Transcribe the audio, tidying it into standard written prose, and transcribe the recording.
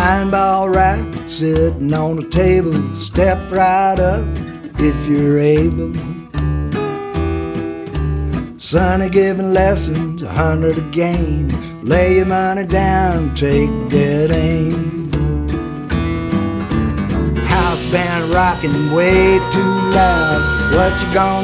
Nine ball racket sitting on the table. Step right up if you're able. Sonny giving lessons, 100 a game. Lay your money down, take dead aim. House band rocking way too loud. What you gonna